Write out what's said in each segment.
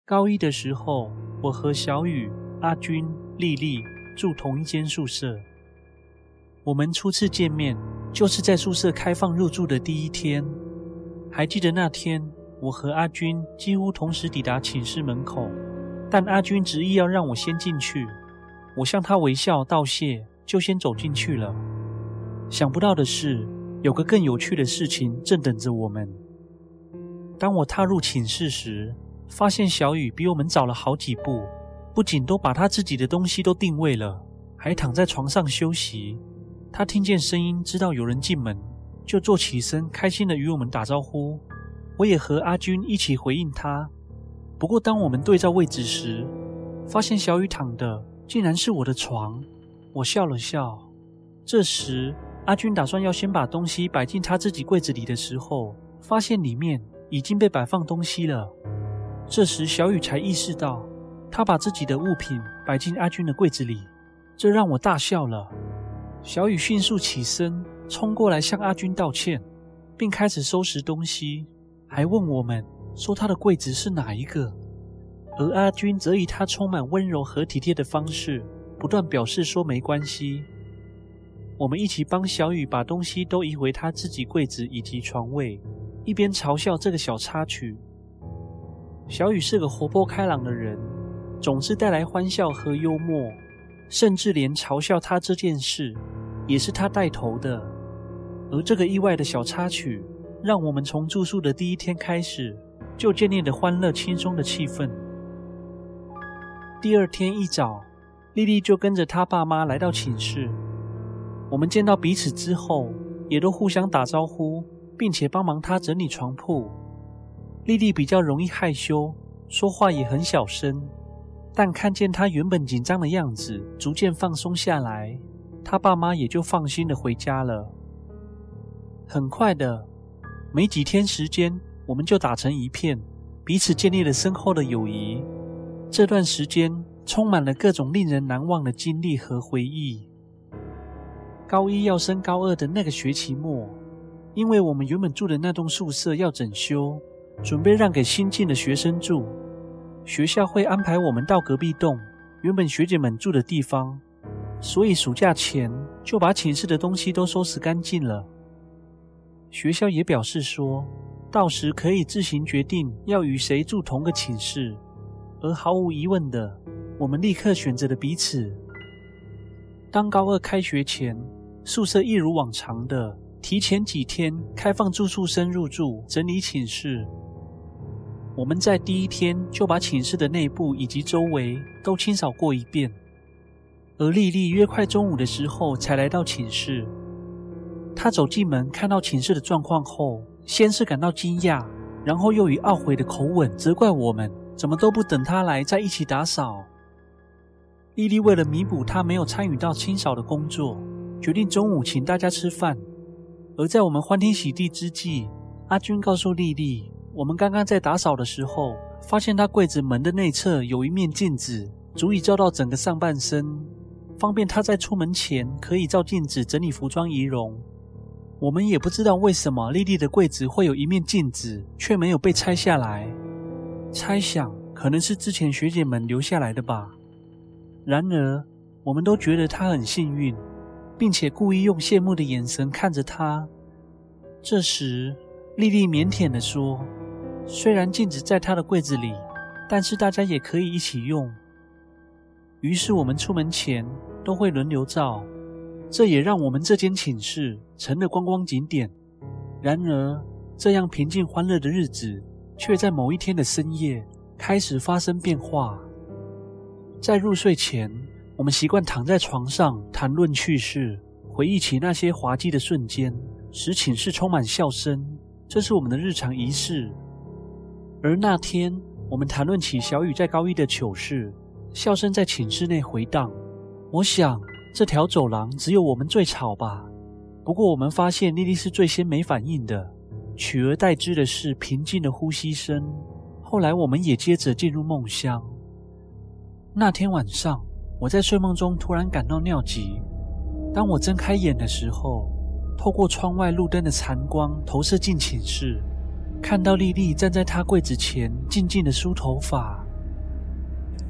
高一的时候，我和小雨、阿君、丽丽住同一间宿舍。我们初次见面就是在宿舍开放入住的第一天。还记得那天，我和阿君几乎同时抵达寝室门口，但阿君执意要让我先进去。我向他微笑道谢，就先走进去了。想不到的是，有个更有趣的事情正等着我们。当我踏入寝室时，发现小雨比我们早了好几步，不仅都把他自己的东西都定位了，还躺在床上休息。他听见声音，知道有人进门，就坐起身，开心地与我们打招呼。我也和阿君一起回应他。不过当我们对照位置时，发现小雨躺的竟然是我的床。我笑了笑。这时阿君打算要先把东西摆进他自己柜子里的时候，发现里面已经被摆放东西了。这时小雨才意识到，他把自己的物品摆进阿君的柜子里，这让我大笑了。小雨迅速起身，冲过来向阿君道歉，并开始收拾东西，还问我们说他的柜子是哪一个。而阿君则以他充满温柔和体贴的方式，不断表示说没关系。我们一起帮小雨把东西都移回他自己柜子以及床位，一边嘲笑这个小插曲。小雨是个活泼开朗的人，总是带来欢笑和幽默，甚至连嘲笑他这件事也是他带头的。而这个意外的小插曲，让我们从住宿的第一天开始就建立了欢乐轻松的气氛。第二天一早，丽丽就跟着她爸妈来到寝室。我们见到彼此之后，也都互相打招呼，并且帮忙她整理床铺。丽丽比较容易害羞，说话也很小声，但看见她原本紧张的样子逐渐放松下来，她爸妈也就放心地回家了。很快的，没几天时间，我们就打成一片，彼此建立了深厚的友谊。这段时间充满了各种令人难忘的经历和回忆。高一要升高二的那个学期末，因为我们原本住的那栋宿舍要整修，准备让给新进的学生住，学校会安排我们到隔壁栋原本学姐们住的地方，所以暑假前就把寝室的东西都收拾干净了。学校也表示说，到时可以自行决定要与谁住同个寝室，而毫无疑问的，我们立刻选择了彼此。当高二开学前，宿舍一如往常的提前几天开放住宿生入住，整理寝室。我们在第一天就把寝室的内部以及周围都清扫过一遍，而丽丽约快中午的时候才来到寝室。她走进门看到寝室的状况后，先是感到惊讶，然后又以懊悔的口吻责怪我们怎么都不等她来再一起打扫。丽丽为了弥补她没有参与到清扫的工作，决定中午请大家吃饭。而在我们欢天喜地之际，阿君告诉丽丽，我们刚刚在打扫的时候，发现她柜子门的内侧有一面镜子，足以照到整个上半身，方便她在出门前可以照镜子整理服装仪容。我们也不知道为什么丽丽的柜子会有一面镜子，却没有被拆下来，猜想可能是之前学姐们留下来的吧。然而，我们都觉得她很幸运，并且故意用羡慕的眼神看着她。这时，丽丽腼腆地说，虽然镜子在她的柜子里，但是大家也可以一起用。于是我们出门前都会轮流照，这也让我们这间寝室成了观光景点。然而，这样平静欢乐的日子，却在某一天的深夜开始发生变化。在入睡前，我们习惯躺在床上谈论趣事，回忆起那些滑稽的瞬间，使寝室充满笑声，这是我们的日常仪式。而那天，我们谈论起小雨在高一的糗事，笑声在寝室内回荡。我想，这条走廊只有我们最吵吧。不过我们发现丽丽是最先没反应的，取而代之的是平静的呼吸声。后来我们也接着进入梦乡。那天晚上，我在睡梦中突然感到尿急。当我睁开眼的时候，透过窗外路灯的残光投射进寝室，看到丽丽站在她柜子前静静地梳头发，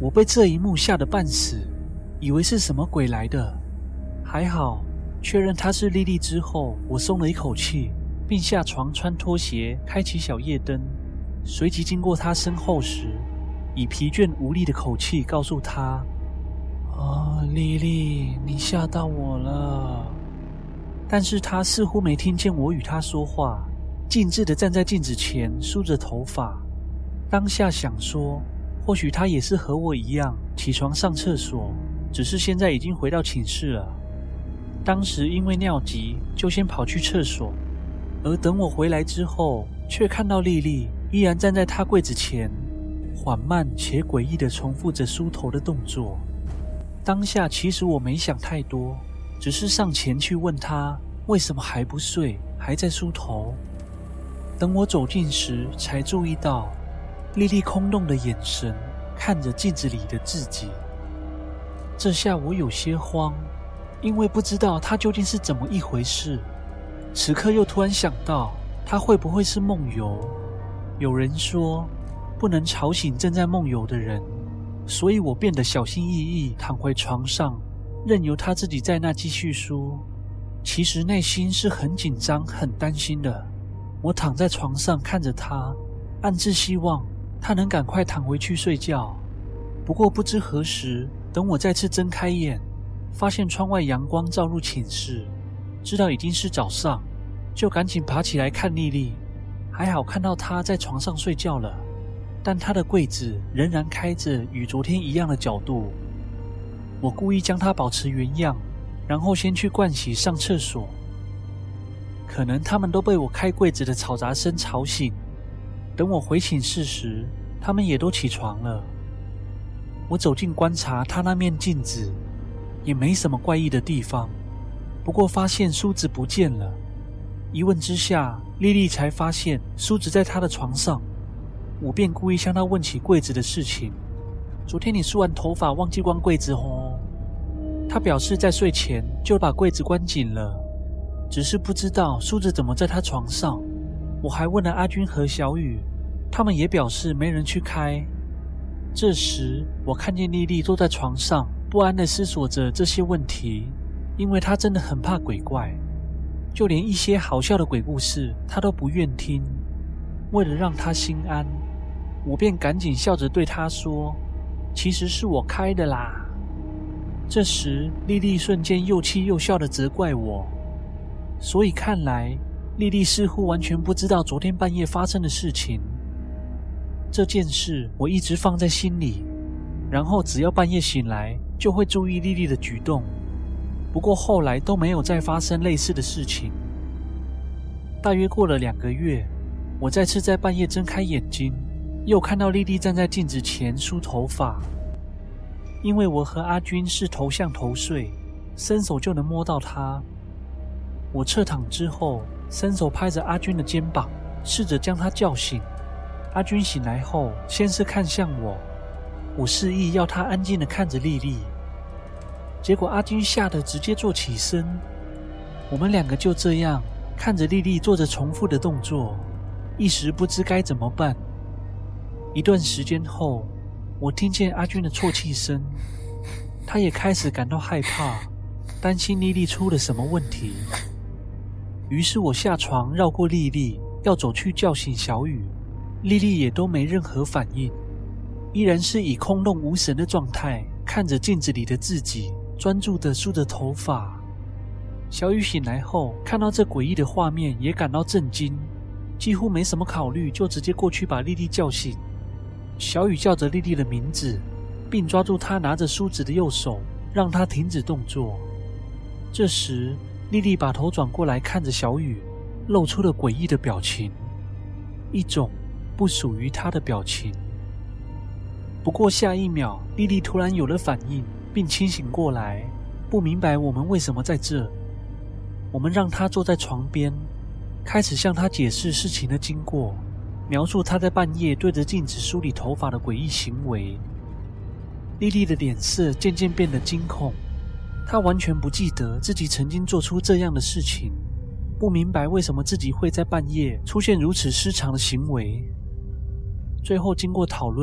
我被这一幕吓得半死，以为是什么鬼来的。还好，确认她是莉莉之后，我松了一口气，并下床穿拖鞋，开启小夜灯。随即经过她身后时，以疲倦无力的口气告诉她：莉莉，你吓到我了。但是她似乎没听见我与她说话，静止地站在镜子前梳着头发。当下想说，或许她也是和我一样起床上厕所，只是现在已经回到寝室了。当时因为尿急，就先跑去厕所，而等我回来之后，却看到莉莉依然站在她柜子前，缓慢且诡异地重复着梳头的动作。当下其实我没想太多，只是上前去问她为什么还不睡，还在梳头。等我走近时，才注意到莉莉空洞的眼神看着镜子里的自己。这下我有些慌，因为不知道她究竟是怎么一回事。此刻又突然想到，她会不会是梦游？有人说不能吵醒正在梦游的人，所以我变得小心翼翼躺回床上，任由她自己在那继续梳。其实内心是很紧张很担心的。我躺在床上看着她，暗自希望她能赶快躺回去睡觉。不过不知何时，等我再次睁开眼，发现窗外阳光照入寝室，知道已经是早上，就赶紧爬起来看莉莉。还好看到她在床上睡觉了，但她的柜子仍然开着与昨天一样的角度。我故意将它保持原样，然后先去盥洗上厕所。可能他们都被我开柜子的嘈杂声吵醒，等我回寝室时，他们也都起床了。我走近观察他那面镜子，也没什么怪异的地方，不过发现梳子不见了。一问之下，莉莉才发现梳子在她的床上。我便故意向她问起柜子的事情。昨天你梳完头发忘记关柜子哦。她表示在睡前就把柜子关紧了，只是不知道梳子怎么在她床上。我还问了阿军和小雨，他们也表示没人去开。这时我看见莉莉坐在床上，不安地思索着这些问题，因为她真的很怕鬼怪，就连一些好笑的鬼故事她都不愿听。为了让她心安，我便赶紧笑着对她说，其实是我开的啦。这时莉莉瞬间又气又笑地责怪我，所以看来莉莉似乎完全不知道昨天半夜发生的事情。这件事我一直放在心里，然后只要半夜醒来就会注意莉莉的举动。不过后来都没有再发生类似的事情。大约过了2个月，我再次在半夜睁开眼睛，又看到莉莉站在镜子前梳头发。因为我和阿军是头向头睡，伸手就能摸到她。我侧躺之后，伸手拍着阿军的肩膀，试着将他叫醒。阿军醒来后，先是看向我，我示意要他安静地看着莉莉。结果阿军吓得直接坐起身。我们2个就这样看着莉莉做着重复的动作，一时不知该怎么办。一段时间后，我听见阿军的啜泣声，他也开始感到害怕，担心莉莉出了什么问题。于是我下床绕过莉莉，要走去叫醒小雨。莉莉也都没任何反应，依然是以空洞无神的状态看着镜子里的自己，专注地梳着头发。小雨醒来后看到这诡异的画面也感到震惊，几乎没什么考虑就直接过去把莉莉叫醒。小雨叫着莉莉的名字，并抓住她拿着梳子的右手，让她停止动作。这时莉莉把头转过来看着小雨，露出了诡异的表情，一种不属于她的表情。不过下一秒，莉莉突然有了反应，并清醒过来，不明白我们为什么在这。我们让她坐在床边，开始向她解释事情的经过，描述她在半夜对着镜子梳理头发的诡异行为。莉莉的脸色渐渐变得惊恐，她完全不记得自己曾经做出这样的事情，不明白为什么自己会在半夜出现如此失常的行为。最后经过讨论，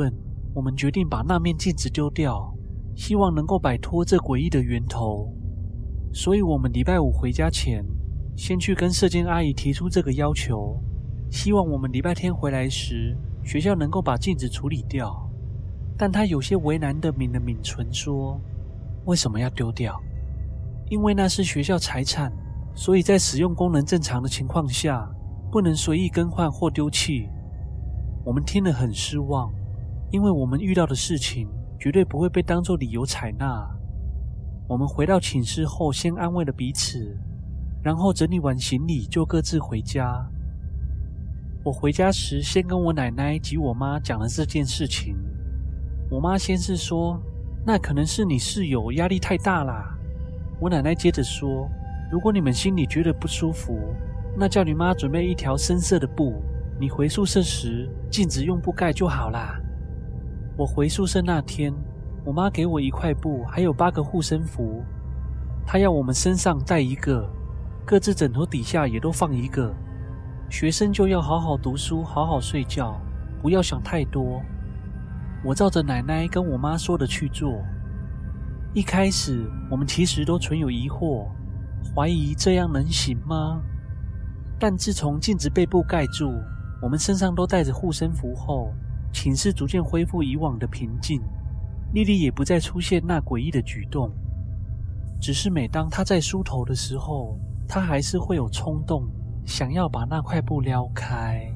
我们决定把那面镜子丢掉，希望能够摆脱这诡异的源头。所以我们礼拜五回家前，先去跟舍监阿姨提出这个要求，希望我们礼拜天回来时，学校能够把镜子处理掉。但她有些为难地抿了抿唇说，为什么要丢掉？因为那是学校财产，所以在使用功能正常的情况下，不能随意更换或丢弃。我们听了很失望，因为我们遇到的事情绝对不会被当作理由采纳。我们回到寝室后，先安慰了彼此，然后整理完行李就各自回家。我回家时，先跟我奶奶及我妈讲了这件事情。我妈先是说，那可能是你室友压力太大啦。我奶奶接着说，如果你们心里觉得不舒服，那叫你妈准备一条深色的布，你回宿舍时镜子用布盖就好啦。我回宿舍那天，我妈给我1块布，还有8个护身符，她要我们身上带1个，各自枕头底下也都放1个。学生就要好好读书，好好睡觉，不要想太多。我照着奶奶跟我妈说的去做。一开始我们其实都存有疑惑，怀疑这样能行吗？但自从镜子被布盖住，我们身上都带着护身符后，寝室逐渐恢复以往的平静。莉莉也不再出现那诡异的举动，只是每当她在梳头的时候，她还是会有冲动，想要把那块布撩开。